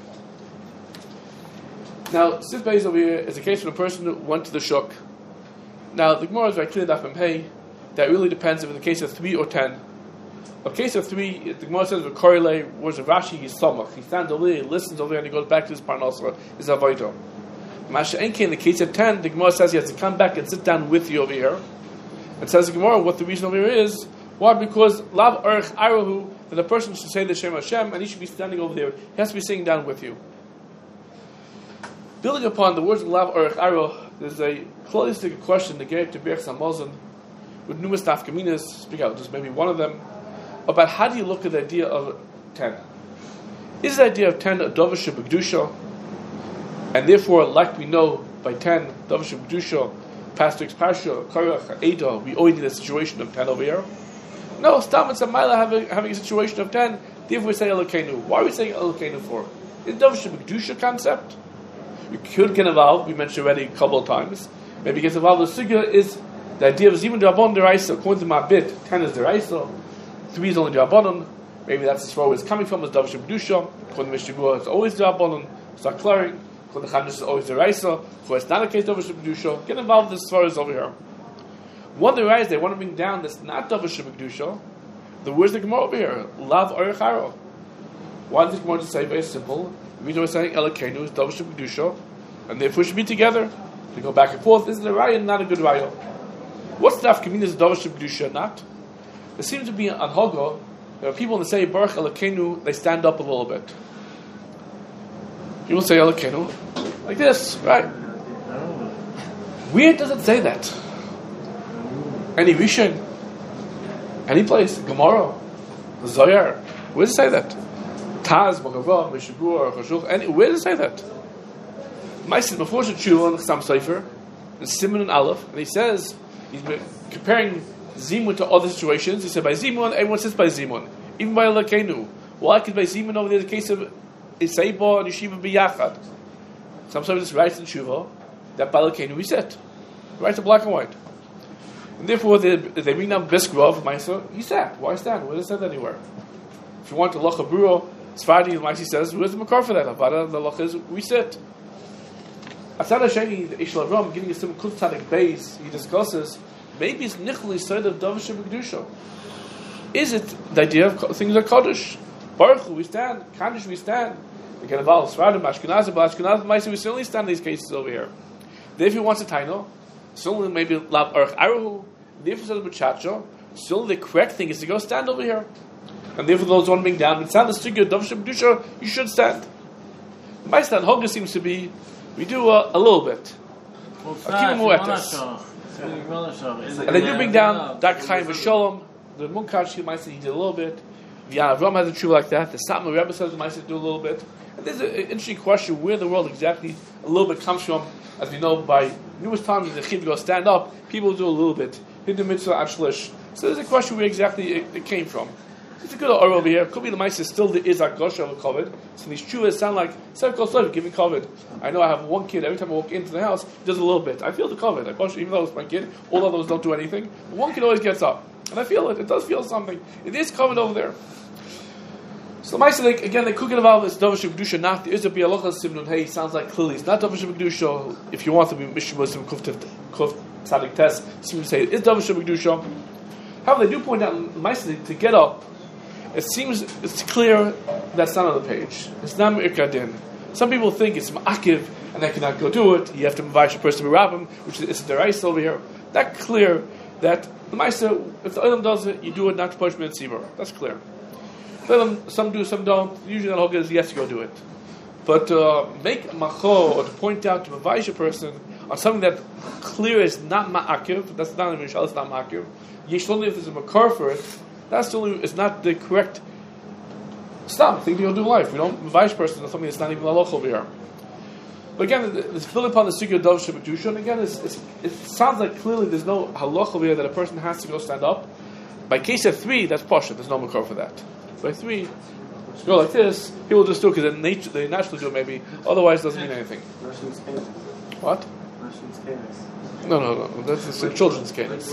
Now, Sif Beis over here is a case when a person went to the shuk. Now, the Gemara is very clear that from Hey, that really depends if it's a case of 3 or 10. A case of 3, the Gemara says, Korele, was a Rashi, he's Samach. He stands over there, he listens over there, and he goes back to his Parnasra, his Avodah. Masha Enke, in the case of 10, the Gemara says he has to come back and sit down with you over here. And says the Gemara, what the reason over here is, why? Because Lav Erech Arahu, that the person should say the Shem Hashem, and he should be standing over there. He has to be sitting down with you. Building upon the words of Lav Erech Arahu, there's a holistic question that gave to Berch Samazon, with numerous nafkaminas, speak out just maybe one of them, about how do you look at the idea of 10? Is the idea of 10 a Dovish B'Kedusha? And therefore, like we know, by 10, Dovish B'Kedusha, Pastor Parsha, Korach, Eidah, we already need a situation of 10 over here? No, Stam and Samayla having a situation of 10, therefore we say Elokeinu. Why are we saying Elokeinu for? Is Dovish B'Kedusha concept? We could get involved, we mentioned already a couple of times. Maybe get involved. The Sugya is the idea of Zimun D'Rabon D'Raisa. According to my bit, 10 is D'Raisa, 3 is only D'Rabonon. Maybe that's where it's coming from, is Dovish B'Kedusha. According to Mishnah, it's always D'Rabonon. Start clearing. According to Chanish, it's always D'Raisa. For it's not a case of Dovish B'Kedusha. Get involved with this far as over here. One of the rise they want to bring down that's not Dovish B'Kedusha. The words the Gemara over here, Lav Orech Haro. Why does the Gemara just say very simple? The reason we're saying Elokeinu is Dovish B'Kedusha, and therefore should be together. They go back and forth. This is a raya, not a good raya. What's the nafkamina is Dovish B'Kedusha not? There seems to be an Haga. There are people that say Baruch Elokeinu, they stand up a little bit. People say Elokeinu like this, right? Where does it say that? Any Rishon? Any place? Gemara? Zohar? Where does it say that? Taz, B'Gavah, Meshubur, Chashuch? Where does it say that? Ma'asid before Shechul and Chasam Sefer, and Simon and Aleph, and he says he's comparing Zimun to other situations. He said by Zimun, everyone sits by Zimun, even by Elokeinu. Why? Because by Zimun over there, the case of Isaiba and Yeshiva B'Yachad. Sometimes this writes in Shuvah that by Elokeinu we sit, writes in black and white, and therefore they bring down Biskrov Ma'aser. He sat. Why stand? Where does it say that anywhere? If you want to Locha Buro, Sfardi Ma'aser says, where's the makar for that? Avada the Locha is we sit. Atzad Hasheni, the Ishel Avram, giving us some Kutz Tzadik Beis, he discusses maybe it's nichli side of Davish B'Kedusha. Is it the idea of things like Kaddish? Baruch Hu, we stand. Kaddish, we stand. We get involved. Sfaradim, Ashkenazim, but Ashkenazim, Maisi, we certainly stand in these cases over here. If he wants a taino, certainly maybe Lav Arach Arahu. If he says B'Chacha, certainly the correct thing is to go stand over here. And therefore, those one being down, but stand the Sugya, Davish B'Kedusha, you should stand. My stand, Hoga seems to be, we do a little bit. And they do bring down Dak Chaim V'Sholom. The Munkash, he might say he did a little bit. The Avram has a true like that. The Satmar Rebbe says he might say do a little bit. And there's an interesting question where in the world exactly a little bit comes from. As we know, by numerous times the Chiv go stand up, people do a little bit. Hit the mitzvah Ashlish. So there's a question where exactly it came from. It's a good or over here. Could be the mice still there is a gosha of a COVID. So these chuvas sound like self giving COVID. I know I have one kid. Every time I walk into the house, he does a little bit. I feel the COVID. Even though it's my kid, all others don't do anything. But one kid always gets up, and I feel it. It does feel something. It is COVID over there. So mice again, they could get involved. It's Davish B'Kedusha. Not there is a bialocha simnun. Hey, sounds like clearly it's not Davish B'Kedusha. If you want to be Mishnah Muslim Kuf Tzadik Test, seem to say it's Davish B'Kedusha. However, they do point out mice to get up. It seems it's clear that's not on the page. It's not Me'ikadin. Some people think it's Ma'akiv and they cannot go do it. You have to invite a person to Rabbim, which is the rice over here. That's clear that the Maisa, if the Olam does it, you do it not to punishment and Tzibur. That's clear. Some do, some don't. Usually the Hogah is yes to go do it. But make Macho or to point out to invite a person on something that clear is not Ma'akiv, that's not a Mishal, it's not Ma'akiv. Yeshloni, if there's a Makar for it, that's only is not the correct thing to do in life. We don't advise person on something that's not even halach over here. But again, it's built upon the Sugya Davish B'Kedusha, and again, it sounds like clearly there's no halach over here that a person has to go stand up. By case of 3, that's pasha. There's no makar for that. By 3, go like this. People just do it because they naturally do it. Maybe otherwise, it doesn't mean anything. What? No. That's the children's canis.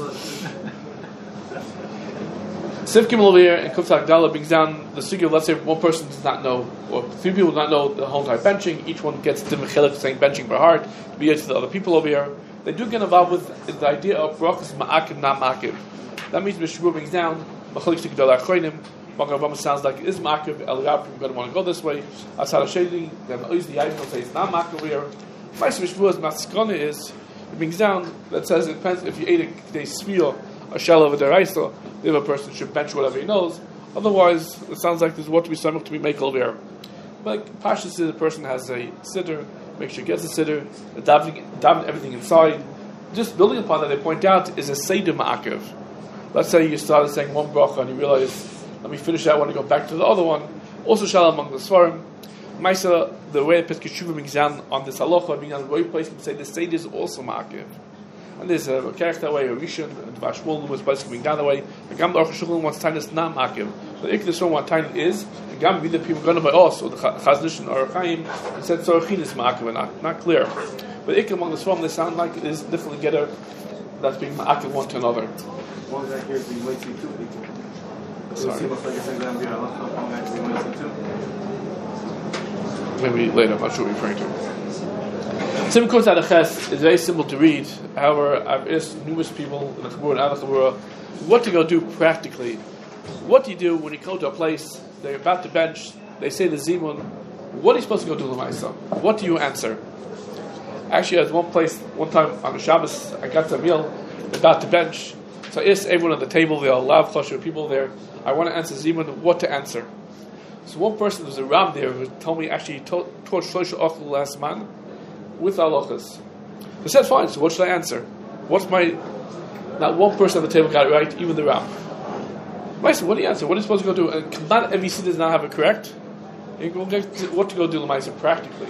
Sif Gimel over here and Kufsak Dala brings down the sugya. Let's say one person does not know, or 3 people do not know the whole entire benching. Each one gets the mechelik saying benching by heart to be to the other people over here. They do get involved with the idea of brachas ma'akiv, not ma'akiv. That means Mishmur brings down mechelik sugya achronim. Magen Avraham sounds like it is ma'akiv. Eliyahu going to want to go this way. Asar Shedi then Oiz the Yaakov say it's not ma'akiv here. Vice Mishmur's maskana is it brings down that says it depends if you ate a sviyah, a shell of a deraisa, the other person should bench whatever he knows. Otherwise, it sounds like there's what to be samach to be make over here. But Pasha says the person has a siddur, make sure he gets a siddur, davening everything inside. Just building upon that, they point out is a seder ma'akiv. Let's say you started saying one bracha and you realize, let me finish that one and go back to the other one. Also, shalom among the svarim. Maisa, the way the Pesach Shuvah brings down on this halacha, being on the right place, can say the seder is also ma'akiv. And there's a Kerech that way, a Rishon, and Vashmol was basically coming down that way. The Gam Aruch HaShulchan wants time is not makiv. So the Ikhdus what time is, the Gam either people going to by us, or the Chaznish and Aruch Chaim, and said Tzorachin is makiv, and not clear. But Ikhdus among the Swarm, they sound like it is differently getter that's being makiv one to another. One guy here is being way too 2 people. Sorry. Maybe later, I'm not sure what you're referring to. Sim Kuf Ches is very simple to read. However, I've asked numerous people in the Chabura and out of the Chabura what to go do practically. What do you do when you go to a place, they're about to bench, they say the Zimun, what are you supposed to go do L'maisa? What do you answer? Actually, at one time on the Shabbos, I got to a meal, they're about to bench, so I asked everyone at the table, there are a lot of people there, I want to answer Zimun, what to answer. So one person, there was a Ram there, who told me actually, taught Shloisha Ochel last man, with halachas. I said, fine, so what should I answer? Not one person at the table got it right, even the Ram. I said, what do you answer? What are you supposed to go do? And not every city does not have it correct. You go get what to go do L'maisa practically.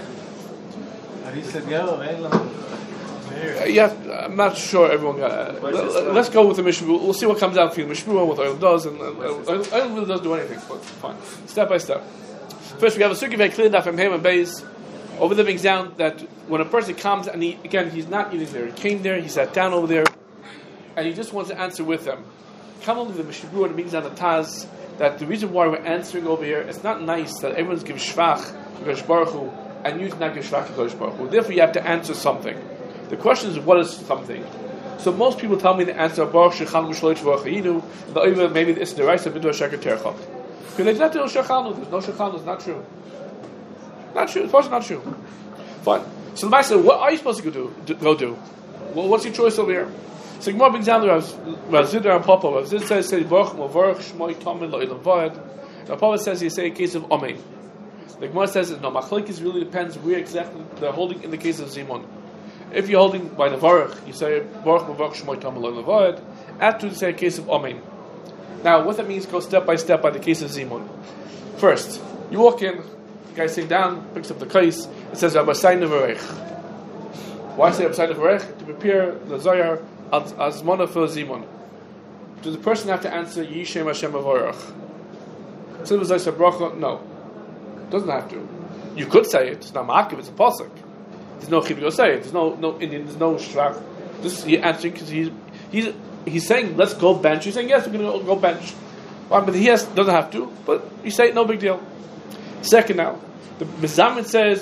Yeah, I'm not sure everyone got it. Let's go with the Mishmur. We'll see what comes out for you. Mishmur, what Oil does, and Oil really doesn't do anything, but fine. Step by step. First, we have a sukkah very clear from Hem and Beis. Over there brings down that when a person comes and he's not eating there. He came there, he sat down over there, and he just wants to answer with them. Come on to the Mishnah Berurah, it brings down the Taz that the reason why we're answering over here, it's not nice that everyone's giving shvach to Kodesh Baruch Hu and you not give shvach to Kodesh Baruch Hu. Therefore, you have to answer something. The question is, what is something? So most people tell me the answer Baruch Shechanu Shloit V'Achayinu. Maybe this is the right of Midvar Sheker Tercha. Because they not do Shechanu. There's no Shechanu. It's not true. Not true. It's also not true. Fine. So the Gemara said, what are you supposed to go do? Well, what's your choice over here? So Gemara brings down the Rav Zidar and Papa. Rav Zidar says, Baruch Mavarach Shmoi Tomin Lo'ilam Vayad. Rav Papa says, you say a case of Amen. The Gemara says, no, Machlokes really depends where exactly they're holding in the case of Zimun. If you're holding by the Varach, you say Baruch Mavarach Shmoi Tomin Lo'ilam Vayad. After you say a case of Amen. Now, what that means goes step by step by the case of Zimun. First, you walk in, the guy sitting down, picks up the case, it says Rabbi Sayin Nevarech. Why say Rabbi Sayin Nevarech? To prepare the Zohar as Mona for Zimun. Does the person have to answer Yishem Hashem Avarach? So the Zohar said Bracha? No. Doesn't have to. You could say it. It's not Ma'akiv, it's a pasuk. There's no chiyuv to go say it. There's no Indian. There's no shrach. This is answering because he's saying let's go bench. He's saying yes, we're going to go bench. Well, but he doesn't have to. But you say it, no big deal. Second now, the Mizamin says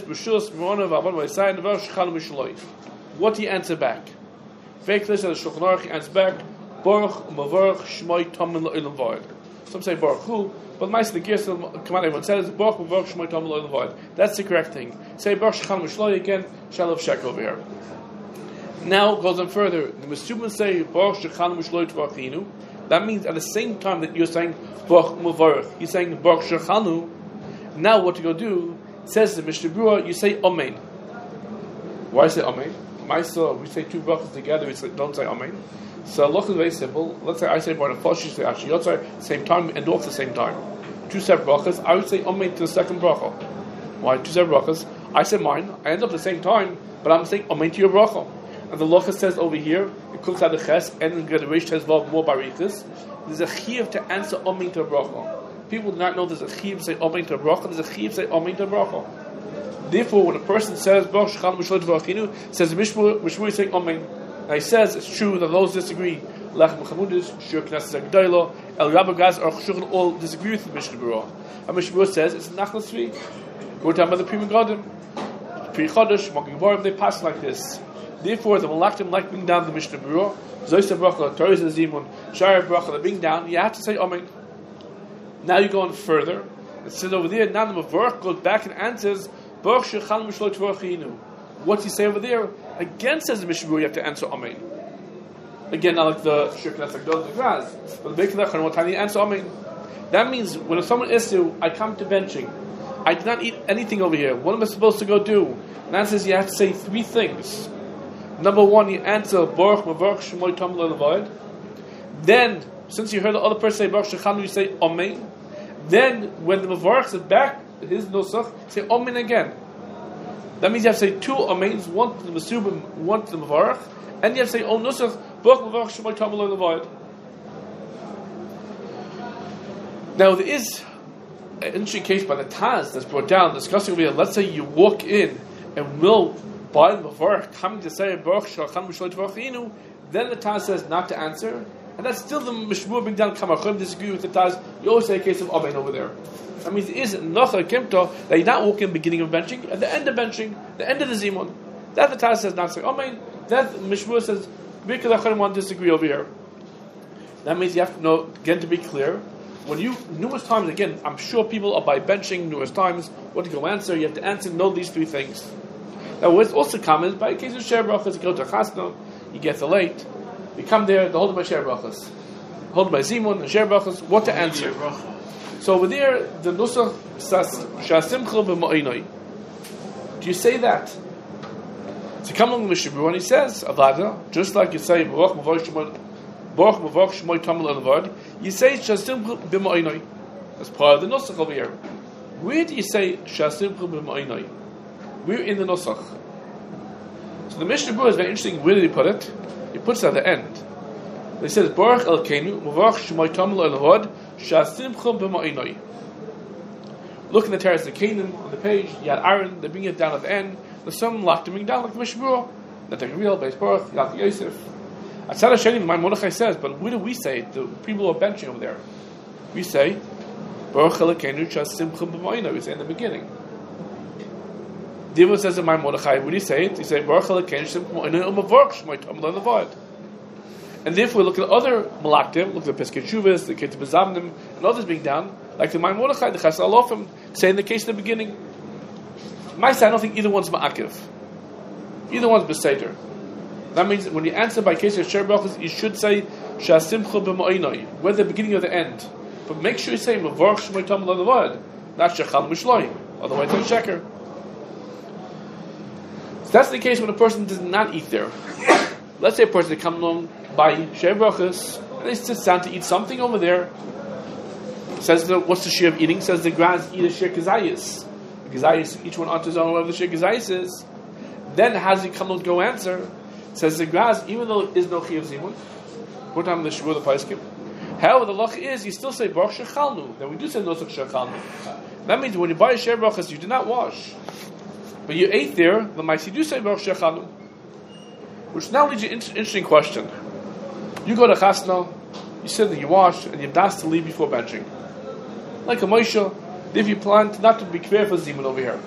what do you answer back? Fake says the Shulchan Aruch answers back Baruch Mavarach Shmoi Tomin Lo'ilam Vayad. Some say Baruch Hu. But the gears of the command everyone says Baruch Mavarach Shmoi Tomin Lo'ilam Vayad. That's the correct thing. Say Baruch Shechanu Shloi again, Shalom Shek over here. Now it goes on further. The Mesubim say Baruch Shechanu Shloi Tvachinu. That means at the same time that you're saying Baruch Mavarach, you're saying Baruch Shechanu. Now what you go do? It says the Mishnah Berurah, you say Amen. Why say Amen? We say two brachas together. We don't say Amen. So look is very simple. Let's say I say Baruch Fosh, you say actually Yotzar, same time and off the same time. Two separate brachas. I would say Amen to the second bracha. Why? Two separate brachas. I say mine. I end up the same time, but I'm saying Amen to your bracha. And the Locha says over here, it comes out the Ches, and in the Rish has more barichas. There's a chiyuv to answer Amen to a bracha. People do not know there's a chiyuv to say Amen to a bracha. There's a chiyuv to say Amen to a bracha. Therefore, when a person says Baruch Shechanu B'Shloi Tvachinu, says Mishmur is saying Amen. Now he says it's true that those disagree. Lechem Chamudis, Shur Knesset Agdayla, El Rabbi Gaz, or Shulchan all disagree with the Mishnah Berurah. And Mishnah Berurah says it's Nachlas Tzvi. We're talking about the Pri Megadim, Pri Chodesh, Magid Barim. They pass like this. Therefore, the Malachim like bring down the Mishnah Berurah. Zoysa Bracha, Torah Zimun, Shara Bracha, they bring down. You have to say Amen. Now you go on further. It says over there. Now the Mavarach goes back and answers Baruch Shechanu B'Shloi Tvachinu. What do you say over there? Again, says the Mishnah Berurah, you have to answer Amen. Again, not like the Shir Knesset Agdol, the Graz, but the Beikadach, and what time you answer Amen. That means when someone asks you, I come to benching, I did not eat anything over here. What am I supposed to go do? And that says you have to say three things. Number one, you answer Baruch Mavarach Shmoi Tomin Lo'ilam Vayad. Then, since you heard the other person say Baruch Shechanu, you say Amen. Then, when the Mavarach is back, his nusach, say Amen again. That means you have to say two Amens, one to the Mesubim, one to the Mavarach, and you have to say Oh nusach Baruch Mavarach Shmoi Tomin Lo'ilam Vayad. Now there is an interesting case by the Taz that's brought down discussing over here. Let's say you walk in and will by the Mavarach coming to say Baruch Shechanu B'Shloi Tvachinu, then the Taz says not to answer, and that's still the Mishmur bring down Kamachim disagree with the Taz. You always say a case of Amen over there. That means there is Nocha Kimto that you not walk in the beginning of benching, at the end of benching, the end of the Zimun. That the Taz says not to say Amen. That Mishmur says because I want to disagree over here. That means you have to know again to be clear. When you numerous times again, I'm sure people are by benching numerous times. What to go answer? You have to answer know these three things. Now, what's also common is by a case of share brachas, you go to chasna, you get the late, you come there, the hold by share brachas, hold by zimun, and share brachas. What to answer? So over there, the nusach says shasimcha b'ma'inai. Do you say that? So come along with Mishnah Berurah, and he says avada, just like you say Baruch Mavarach Shmoi Tomin Lo'ilam Vayad, you say shasimcha b'ma'inai. That's part of the nusach over here. Where do you say shasimcha b'ma'inai? We're in the Nusach. So the Mishnah Berurah is very interesting. Where did he put it? He puts it at the end. He says, Baruch Elkeinu, Mavarach Shmoi Tomin Lo'ilam Vayad, Shasimcha b'ma'inai. Look in the Terrace of Canaan on the page. You had Aaron, they bring it down at the end. The son locked him down like the Mishnah Berurah. Natak Real, Beis Baruch, Yalti Yosef. Atzad Hashem, my Mordechai says, but where do we say it? The people who are benching over there. We say, Baruch Elkeinu, Shasimcha b'ma'inai. We say in the beginning. Diva says in my Mordechai, what do you say it? You say Baruch Elkeinu Shmoi Tomin Lo'ilam Vayad. And therefore, look at other malaktim, look at the Pesach Shuvas, the Ketib Bezamnim, and others being down, like the Maimon Mordechai, the Chassid Alofim, say in the case in the beginning. My side, I don't think either one's ma'akiv. Either one's beseder. That means when you answer by case of Sher Brachos, you should say Shasimcha b'ma'inoi, whether the beginning or the end. But make sure you say Mavarch Shmoi Tam L'Avad, not Shechal Mishloi. Otherwise, it's sheker. So that's the case when a person does not eat there. Let's say a person comes along by Sher Brachos, and he sits down to eat something over there. Says, what's the share of eating? Says the Graz eat a share Kazayas. Kazayas, each one onto his own, whatever the share Kazayas is. Then how does he come and go answer? Says the Graz, even though there is no Chiyav Zimun, what time the Shavur the Paiskim. However, the Lach is, you still say Baruch Shechalnu. Then we do say Nosach Shechalnu. That means when you buy a Sher Brachos, you did not wash. But you ate there, the mice, you do say Baruch Shechalnu. Which now leads you to an interesting question. You go to Chasna, you said that you wash, and you've asked to leave before benching. Like a Moshe, if you plan not to be clear for Zimun over here.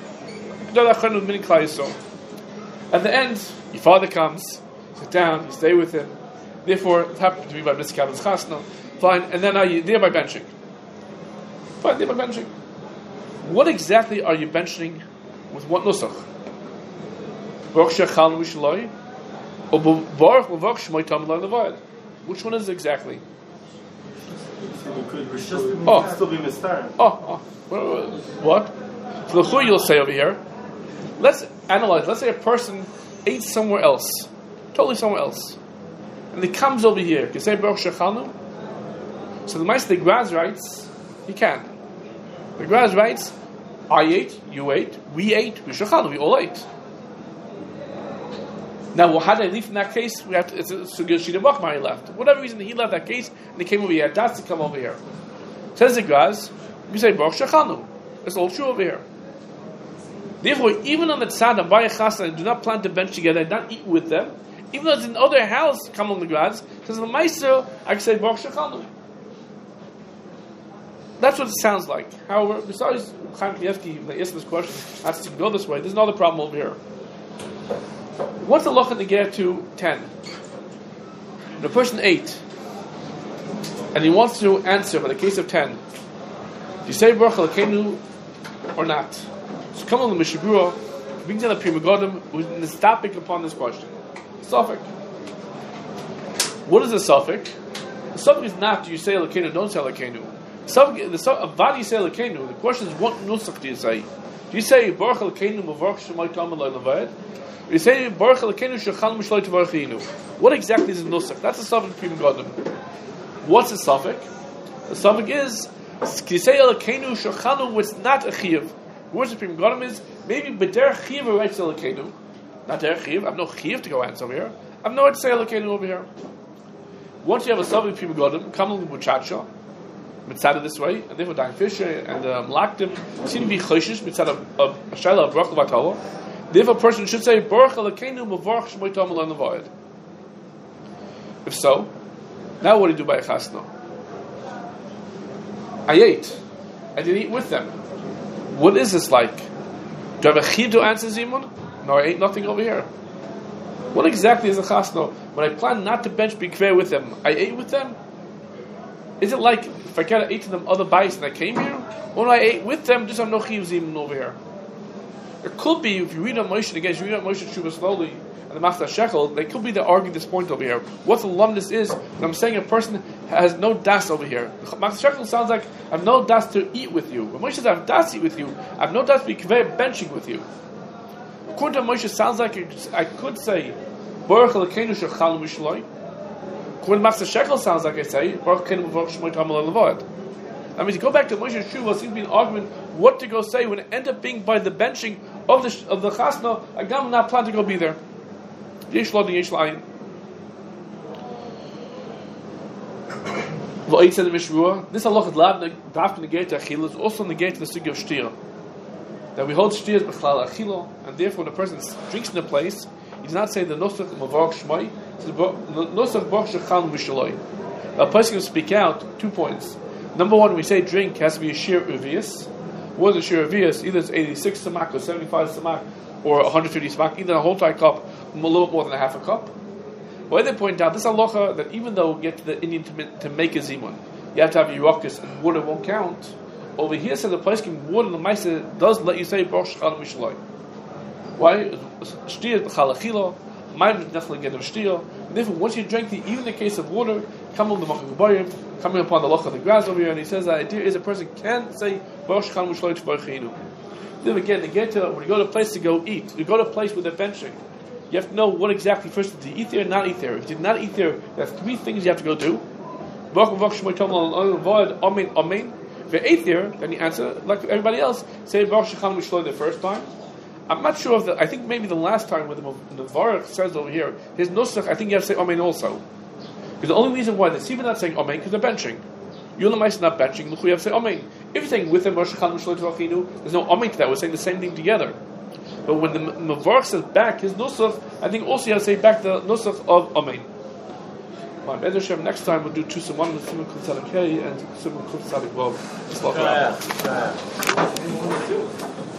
At the end, your father comes, sit down, you stay with him. Therefore, it happened to be by Mr. Kabbal's Chasna. Fine, and then are you there by benching? Fine, there by benching. What exactly are you benching with what nusach? Baruch Shechalnu Mishloi, or Baruch L'Vach Shmoi Tam L'Avad? Which one is it exactly? What? For the you'll say over here. Let's analyze. Let's say a person ate somewhere else, totally somewhere else, and he comes over here. Can you say Baruch Shechalnu? So the Meister Graz writes, he can. The Graz writes, I ate, you ate, we Shechalnu, we all ate. Now, well, how did I leave from that case? We have to. It's a Sugil Shida Bachmar he left. Whatever reason he left that case, and he came over here. That's to come over here. Says the Graz, you say Baruch Shechalnu. It's all true over here. Therefore, even on the tzad of Bayei Chasna, do not plan to bench together, not eat with them. Even though it's in other house, come on the Graz, because the Meister, I can say Baruch Shechalnu. That's what it sounds like. However, besides Chaim Kanievsky, the asked this question, has to go this way. There's another problem over here. What's the loch in the get to 10? When a person ate, and he wants to answer by the case of 10, do you say Baruch Elokeinu or not? So come on the Mishabura, brings down the Pri Megadim, who's in this topic upon this question. Suffix. What is the suffix? The suffix is not do you say Elokeinu, don't say Elokeinu. Vad you say Elokeinu, the question is what nusach do you say? Do you say Baruch Elokeinu Mavarch Shemai Tam L'Avad? Or you say Baruch Elokeinu Shechalnu Mishloi Tvarchinu? What exactly is the nusach? That's the suffix of Pri Megadim. What's the suffix? The suffix is can you say Elokeinu Shechalnu, which is not a chiyav? What's the Pri Megadim is maybe B'derech chiyav writes Elokeinu. Not derech chiyav. I have no chiyav to go answer over here. I have no way to say Elokeinu over here. Once you have a suffix Pri Megadim, come with Muchacha. Mitzad this way, and therefore Dayan Fisher and Malaktim seem to be choshish mitzad of Shaila of Baruch L'Vatala. Therefore, a person should say Baruch Elokeinu Mavarch Shmoi Tam L'Avad. If so, now what do you do by a chasna? I ate. I didn't eat with them. What is this like? Do I have a chiyuv to answer Zimun? No, I ate nothing over here. What exactly is a chasna? When I plan not to bench bikveh with them, I ate with them. Is it like if I kind of ate to them other bites and I came here, or when I ate with them, just have no chiyuv zimun over here? It could be if you read on Moshe again, you read on Moshe Tshuva slowly and the Master Shekel, they could be the argue this point over here. What the lumnus is when I'm saying a person has no das over here. The Master Shekel sounds like I have no das to eat with you. When Moshe says I have das to eat with you, I have no das to be benching with you. According to Moshe, it sounds like I could say Baruch Elokeinu Shechalnu Mishloi. When Master Shekel sounds like I say, Baruch Elokeinu Mavarch Shmoi Tam L'Avad. That means you go back to Moshe Shuvah, seems to be an argument what to go say when it ends up being by the benching of the chasna. Agam not plan to go be there. Yesh lo yesh layin. V'ayit said the Mishruah. This halach is lav daf negate achila is also negate the sugi of shtir. That we hold shtir b'chlal achila, and therefore when a person drinks in a place, he does not say the nosach Mavarch Shmoi. Nosach Baruch Shechalnu Mishloi. A person can speak out 2 points. Number one, we say drink has to be a shir uvius. What is a shir uvius? Either it's 86 samak or 75 samak or 150 samak, either a whole entire cup, a little bit more than a half a cup. Why they point out this halacha that even though you get to the Indian to make a zimun, you have to have Yerokas and water won't count. Over here, says the place can water the Maisa does let you say Baruch Shechal Mishloi. Why? Shtir b'chalachila, mine definitely get a shtir. Therefore, once you drink even the case of water, coming upon the loch of the grass over here, and he says the idea is a person can say Baruch Shechal Mishloi T'Baruchinu. Then again, when you go to a place to go eat, you go to a place where they're benching. You have to know what exactly first did you eat there or not eat there. If you did not eat there, there are 3 things you have to go do. If you ate there, then you answer like everybody else. Say Baruch Shechal Mishloi the first time. I'm not sure if I think maybe the last time with the Varach says over here, his nusach, I think you have to say Amen also. Because the only reason why the Siva not saying Amen because they're benching. Yulamais not benching, you have to say Amen. If you're saying with him Baruch Shechal Mishloi T'Vachinu, there's no Amen to that. We're saying the same thing together. But when the Mavarch says back his nusach, I think also you have to say back the nusach of Amen. Next time we'll do 2 Simon and Simon Kutzadik K and Simon Kutzadik Vav.